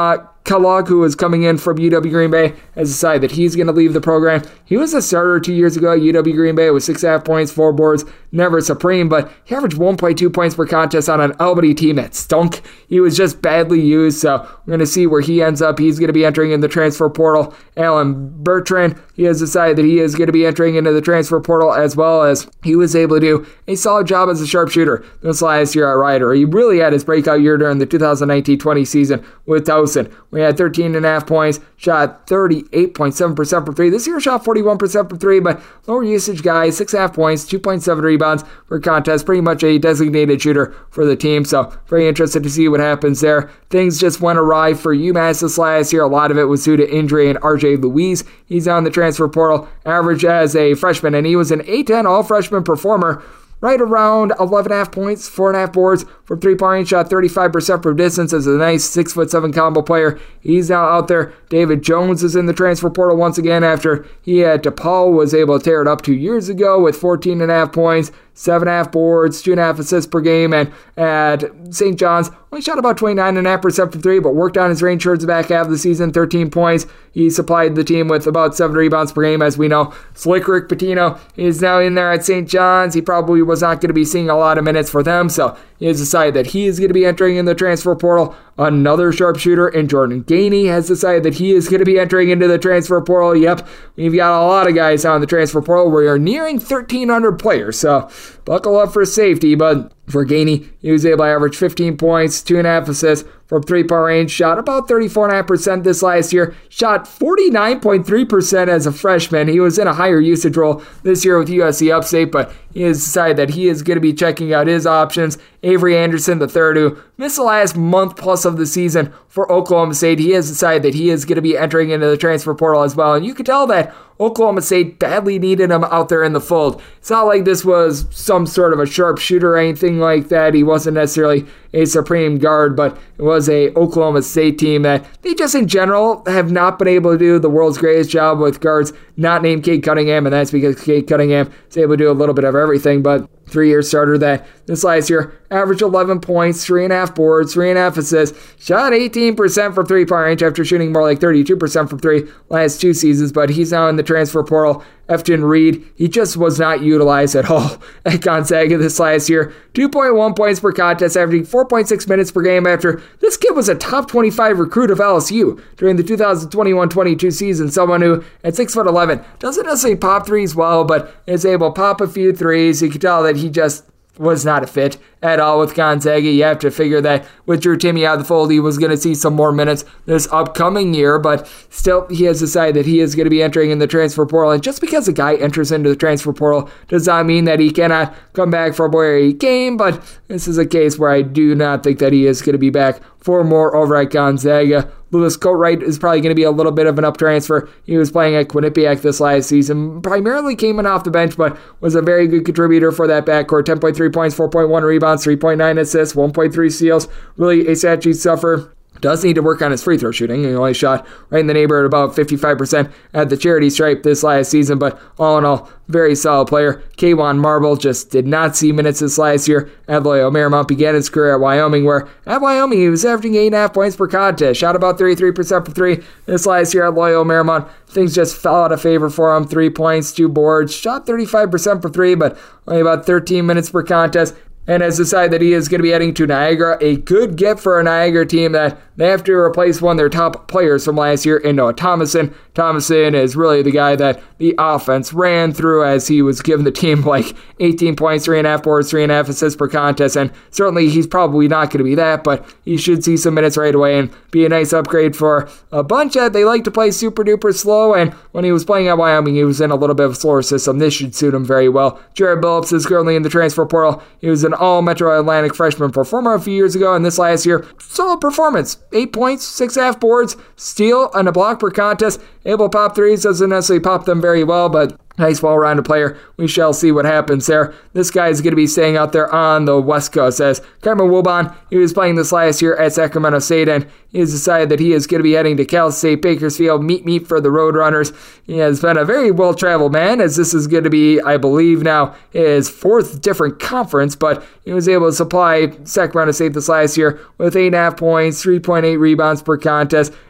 Kellogg, who was coming in from U W Green Bay, has decided that he's going to leave the program. He was a starter two years ago at U W Green Bay with six and a half points, four boards, never supreme, but he averaged one point two points per contest on an Albany team that stunk. He was just badly used, so we're going to see where he ends up. He's going to be entering in the transfer portal. Alan Bertrand, he has decided that he is going to be entering into the transfer portal, as well as he was able to do a solid job as a sharpshooter this last year at Rider. He really had his breakout year during the two thousand nineteen twenty season with Towson. We had thirteen and a half points, shot thirty-eight point seven percent from three. This year shot forty-one percent from three, but lower usage guy, six and a half points, two point seven rebounds per contest, pretty much a designated shooter for the team. So very interested to see what happens there. Things just went awry for UMass this last year. A lot of it was due to injury, and R J Louise, he's on the transfer portal, average as a freshman, and he was an A ten all-freshman performer. Right around eleven and a half points, four and a half boards from three-point range, shot thirty-five percent from distance as a nice six foot seven combo player. He's now out there. David Jones is in the transfer portal once again after he at DePaul was able to tear it up two years ago with fourteen and a half points, seven and a half boards, two and a half assists per game, and at Saint John's only shot about twenty-nine and a half percent from three, but worked on his range towards the back half of the season, thirteen points. He supplied the team with about seven rebounds per game, as we know. Slick Rick Pitino is now in there at Saint John's. He probably was not going to be seeing a lot of minutes for them, so he has decided that he is going to be entering in the transfer portal. Another sharpshooter in Jordan Gainey has decided that he is going to be entering into the transfer portal. Yep, we've got a lot of guys out in the transfer portal. We are nearing thirteen hundred players, so buckle up for safety. But for Gainey, he was able to average fifteen points, two and a half assists from three-point range, shot about thirty-four point five percent this last year, shot forty-nine point three percent as a freshman. He was in a higher usage role this year with U S C Upstate, but he has decided that he is going to be checking out his options. Avery Anderson the third, who missed the last month plus of the season for Oklahoma State, he has decided that he is going to be entering into the transfer portal as well, and you can tell that Oklahoma State badly needed him out there in the fold. It's not like this was some sort of a sharpshooter or anything like that. He wasn't necessarily a supreme guard, but it was a Oklahoma State team that they just in general have not been able to do the world's greatest job with guards not named Cade Cunningham, and that's because Cade Cunningham is able to do a little bit of everything, but three-year starter that this last year averaged eleven points, three and a half boards, three and a half assists, shot eighteen percent from three-point range after shooting more like thirty-two percent from three last two seasons, but he's now in the transfer portal. Efton Reed, he just was not utilized at all at Gonzaga this last year. two point one points per contest, averaging four point six minutes per game after this kid was a top twenty-five recruit of L S U during the two thousand twenty-one twenty-two season. Someone who, at six foot eleven, doesn't necessarily pop threes well, but is able to pop a few threes. You can tell that he just was not a fit at all with Gonzaga. You have to figure that with Drew Timme out of the fold, he was going to see some more minutes this upcoming year, but still, he has decided that he is going to be entering in the transfer portal, and just because a guy enters into the transfer portal does not mean that he cannot come back from where he came, but this is a case where I do not think that he is going to be back for more over at Gonzaga. Lewis Coatright is probably going to be a little bit of an up transfer. He was playing at Quinnipiac this last season, primarily came in off the bench, but was a very good contributor for that backcourt. ten point three points, four point one rebounds, three point nine assists, one point three steals. Really a stat sheet sufferer. Does need to work on his free throw shooting. He only shot right in the neighborhood about fifty-five percent at the charity stripe this last season, but all in all, very solid player. Kayvon Marble just did not see minutes this last year at Loyola Marymount. Began his career at Wyoming, where at Wyoming he was averaging eight point five points per contest. Shot about thirty-three percent for three this last year at Loyola Marymount. Things just fell out of favor for him. Three points, two boards. Shot thirty-five percent for three, but only about thirteen minutes per contest. And has decided that he is going to be heading to Niagara. A good get for a Niagara team that they have to replace one of their top players from last year in Noah Thomason. Thomason is really the guy that the offense ran through as he was giving the team like eighteen points, three and a half boards, three and a half assists per contest. And certainly he's probably not going to be that, but he should see some minutes right away and be a nice upgrade for a bunch that they like to play super duper slow. And when he was playing at Wyoming, he was in a little bit of a slower system. This should suit him very well. Jared Billups is currently in the transfer portal. He was an all Metro Atlantic freshman performer a few years ago, and this last year, solid performance. Eight points, six and a half boards, steal, and a block per contest. Able to pop threes, doesn't necessarily pop them very well, but nice well-rounded player. We shall see what happens there. This guy is going to be staying out there on the West Coast. As Cameron Wilbon, he was playing this last year at Sacramento State, and he has decided that he is going to be heading to Cal State Bakersfield. Meet meet for the Roadrunners. He has been a very well-traveled man, as this is going to be, I believe now, his fourth different conference, but he was able to supply Sacramento State this last year with eight point five points, three point eight rebounds per contest,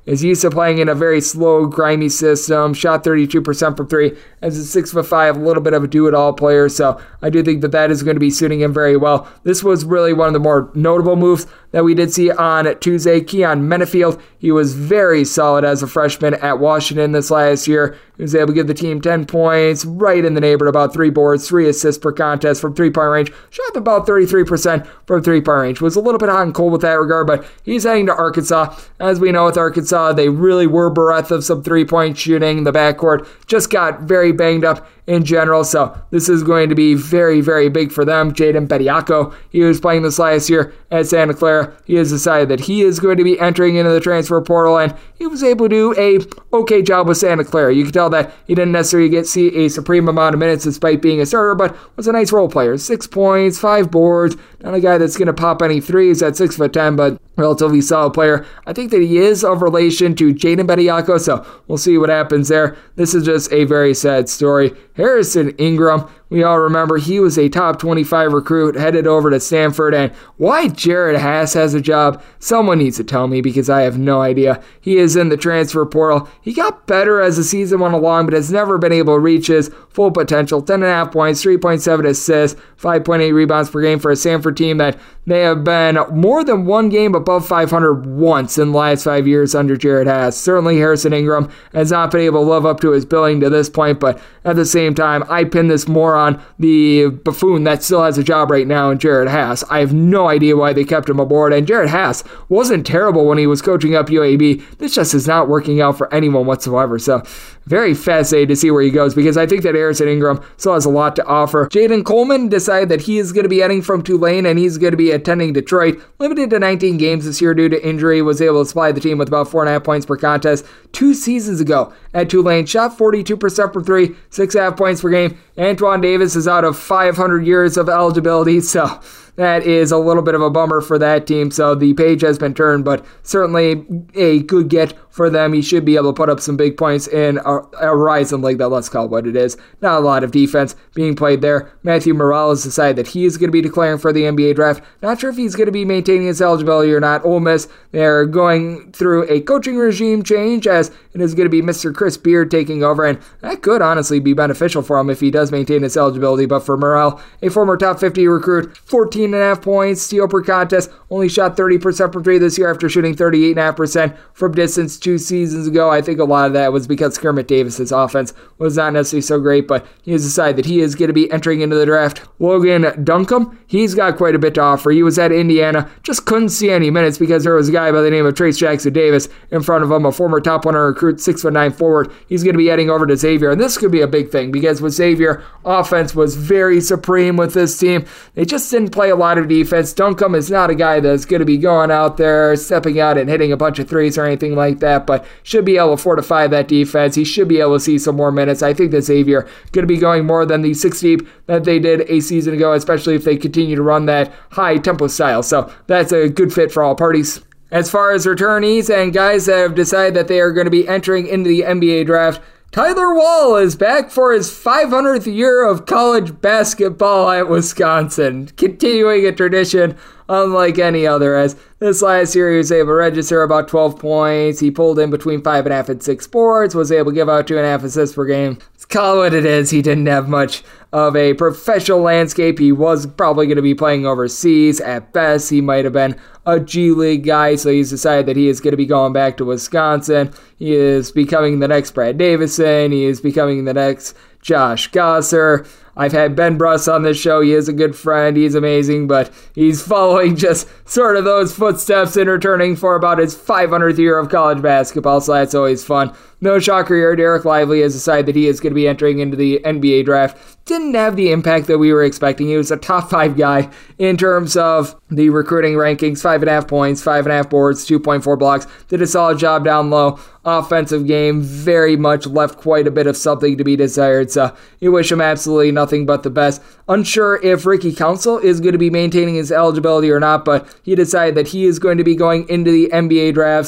is used to playing in a very slow, grimy system, shot thirty-two percent from three, as a six foot five, a little bit of a do-it-all player, so I do think that that is going to be suiting him very well. This was really one of the more notable moves that we did see on Tuesday. Keon Menefield, he was very solid as a freshman at Washington this last year. He was able to give the team ten points, right in the neighborhood, about three boards, three assists per contest from three-point range. Shot about thirty-three percent from three-point range. Was a little bit hot and cold with that regard, but he's heading to Arkansas. As we know with Arkansas, they really were bereft of some three-point shooting. The backcourt just got very banged up in general, so this is going to be very, very big for them. Jaden Bediako, he was playing this last year at Santa Clara. He has decided that he is going to be entering into the transfer portal, and he was able to do a okay job with Santa Clara. You can tell that he didn't necessarily get see a supreme amount of minutes despite being a starter, but was a nice role player. Six points, five boards, not a guy that's going to pop any threes at six foot ten, but relatively solid player. I think that he is of relation to Jaden Bediako, so we'll see what happens there. This is just a very sad story. Harrison Ingram, we all remember he was a top twenty-five recruit, headed over to Stanford, and why Jared Haas has a job, someone needs to tell me because I have no idea. He is in the transfer portal. He got better as the season went along, but has never been able to reach his full potential. ten point five points, three point seven assists, five point eight rebounds per game for a Stanford team that may have been more than one game above five hundred once in the last five years under Jared Haas. Certainly Harrison Ingram has not been able to live up to his billing to this point, but at the same time, I pin this more on the buffoon that still has a job right now in Jared Haas. I have no idea why they kept him aboard, and Jared Haas wasn't terrible when he was coaching up U A B. This just is not working out for anyone whatsoever, so very fascinated to see where he goes because I think that Harrison Ingram still has a lot to offer. Jaden Coleman decided that he is going to be heading from Tulane and he's going to be attending Detroit. Limited to nineteen games this year due to injury, was able to supply the team with about four point five points per contest two seasons ago at Tulane. Shot forty-two percent from three, six point five points per game. Antoine Davis is out of five hundred years of eligibility, so that is a little bit of a bummer for that team. So the page has been turned, but certainly a good get for them. He should be able to put up some big points in a, a Horizon League that, let's call it what it is. Not a lot of defense being played there. Matthew Morales decided that he is going to be declaring for the N B A draft. Not sure if he's going to be maintaining his eligibility or not. Ole Miss, they're going through a coaching regime change as it is going to be Mister Chris Beard taking over, and that could honestly be beneficial for him if he does maintain his eligibility. But for Morale, a former top fifty recruit, fourteen point five points, steal per contest, only shot thirty percent from three this year after shooting thirty-eight point five percent from distance two seasons ago. I think a lot of that was because Kermit Davis's offense was not necessarily so great, but he has decided that he is going to be entering into the draft. Logan Duncombe, he's got quite a bit to offer. He was at Indiana, just couldn't see any minutes because there was a guy by the name of Trace Jackson Davis in front of him, a former top one hundred recruit, six foot nine forward. He's going to be heading over to Xavier, and this could be a big thing because with Xavier, offense was very supreme with this team. They just didn't play a lot of defense. Duncombe is not a guy that's going to be going out there, stepping out and hitting a bunch of threes or anything like that, but should be able to fortify that defense. He should be able to see some more minutes. I think that Xavier going to be going more than the six deep that they did a season ago, especially if they continue to run that high tempo style. So that's a good fit for all parties. As far as returnees and guys that have decided that they are going to be entering into the N B A draft, Tyler Wall is back for his five hundredth year of college basketball at Wisconsin, continuing a tradition unlike any other, as this last year he was able to register about twelve points. He pulled in between five and a half and six boards, was able to give out two and a half assists per game. Let's call it what it is. He didn't have much of a professional landscape. He was probably going to be playing overseas. At best, he might have been a G League guy, so he's decided that he is going to be going back to Wisconsin. He is becoming the next Brad Davison. He is becoming the next Josh Gosser. I've had Ben Bruss on this show. He is a good friend. He's amazing, but he's following just sort of those footsteps in returning for about his five hundredth year of college basketball, so that's always fun. No shocker here, Derek Lively has decided that he is going to be entering into the N B A draft. Didn't have the impact that we were expecting. He was a top five guy in terms of the recruiting rankings. Five and a half points, five and a half boards, two point four blocks. Did a solid job down low. Offensive game very much left quite a bit of something to be desired. So you wish him absolutely nothing but the best. Unsure if Ricky Council is going to be maintaining his eligibility or not, but he decided that he is going to be going into the N B A draft. So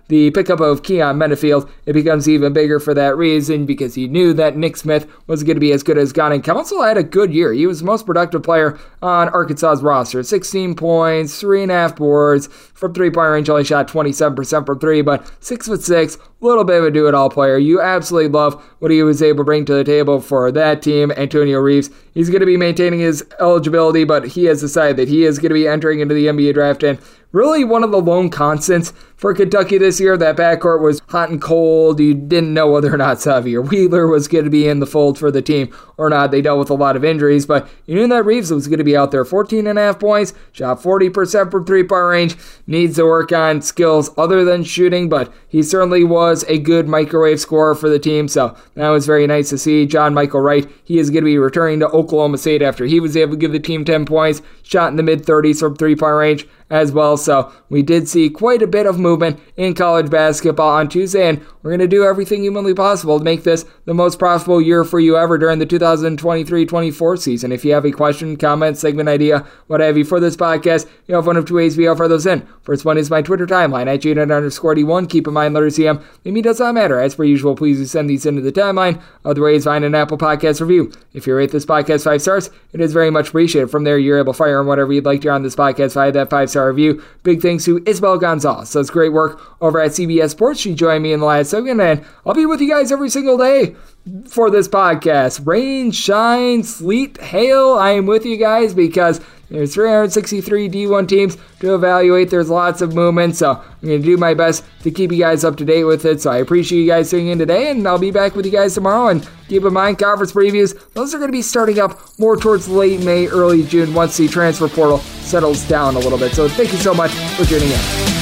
the pickup of Keon Mennefield, it becomes even bigger for that reason because he knew that Nick Smith was going to be as good as gone. And Council had a good year. He was the most productive player on Arkansas's roster. sixteen points, three and a half boards. From three-point range, only shot twenty-seven percent from three, but six foot six, a little bit of a do-it-all player. You absolutely love what he was able to bring to the table for that team. Antonio Reeves, he's going to be maintaining his eligibility, but he has decided that he is going to be entering into the N B A draft, and really one of the lone constants for Kentucky this year. That backcourt was hot and cold. You didn't know whether or not Xavier Wheeler was going to be in the fold for the team or not. They dealt with a lot of injuries, but you knew that Reeves was going to be out there. fourteen and a half points, shot forty percent from three-point range. Needs to work on skills other than shooting, but he certainly was a good microwave scorer for the team, so that was very nice to see. John Michael Wright, he is going to be returning to Oklahoma State after he was able to give the team ten points, shot in the mid-thirties from three-point range as well. So we did see quite a bit of movement in college basketball on Tuesday, and we're going to do everything humanly possible to make this the most profitable year for you ever during the two thousand twenty-three twenty-four season. If you have a question, comment, segment idea, what have you for this podcast, you have one of two ways we offer those in. First one is my Twitter timeline at Jaden underscore D1. Keep in mind, letters C M, maybe does not matter. As per usual, please do send these into the timeline. Other ways, find an Apple Podcast review. If you rate this podcast five stars, it is very much appreciated. From there, you're able to fire on whatever you'd like to hear on this podcast via that five-star review. Big thanks to Isabel Gonzalez. Does great work over at C B S Sports. She joined me in the last segment, and I'll be with you guys every single day for this podcast. Rain, shine, sleet, hail, I am with you guys because there's three hundred sixty-three D one teams to evaluate. There's lots of movement, so I'm going to do my best to keep you guys up to date with it. So I appreciate you guys tuning in today, and I'll be back with you guys tomorrow. And keep in mind, conference previews, those are going to be starting up more towards late May, early June once the transfer portal settles down a little bit. So thank you so much for tuning in.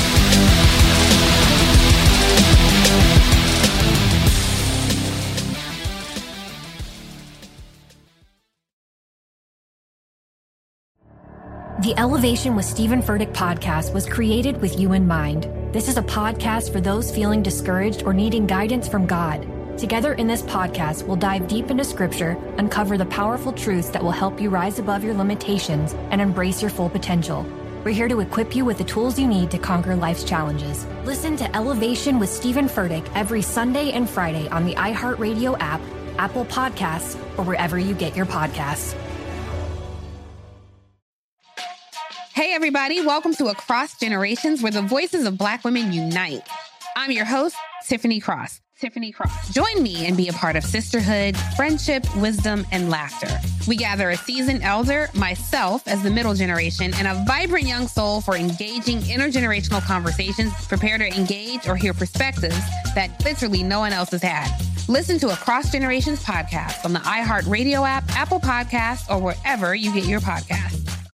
The Elevation with Stephen Furtick podcast was created with you in mind. This is a podcast for those feeling discouraged or needing guidance from God. Together in this podcast, we'll dive deep into scripture, uncover the powerful truths that will help you rise above your limitations and embrace your full potential. We're here to equip you with the tools you need to conquer life's challenges. Listen to Elevation with Stephen Furtick every Sunday and Friday on the iHeartRadio app, Apple Podcasts, or wherever you get your podcasts. Hey, everybody. Welcome to Across Generations, where the voices of Black women unite. I'm your host, Tiffany Cross. Tiffany Cross. Join me and be a part of sisterhood, friendship, wisdom, and laughter. We gather a seasoned elder, myself as the middle generation, and a vibrant young soul for engaging intergenerational conversations. Prepare to engage or hear perspectives that literally no one else has had. Listen to Across Generations podcast on the iHeartRadio app, Apple Podcasts, or wherever you get your podcasts.